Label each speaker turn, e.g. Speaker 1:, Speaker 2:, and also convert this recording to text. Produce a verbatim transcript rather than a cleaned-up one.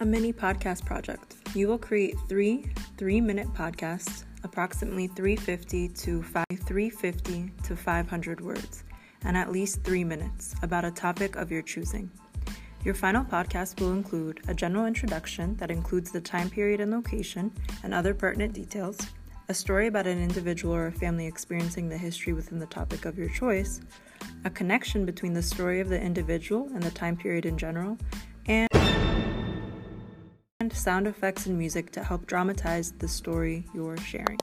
Speaker 1: A mini podcast project. You will create three three-minute podcasts, approximately three hundred fifty to three hundred fifty to five hundred words, and at least three minutes about a topic of your choosing. Your final podcast will include a general introduction that includes the time period and location and other pertinent details, a story about an individual or a family experiencing the history within the topic of your choice, a connection between the story of the individual and the time period in general, and sound effects and music to help dramatize the story you're sharing.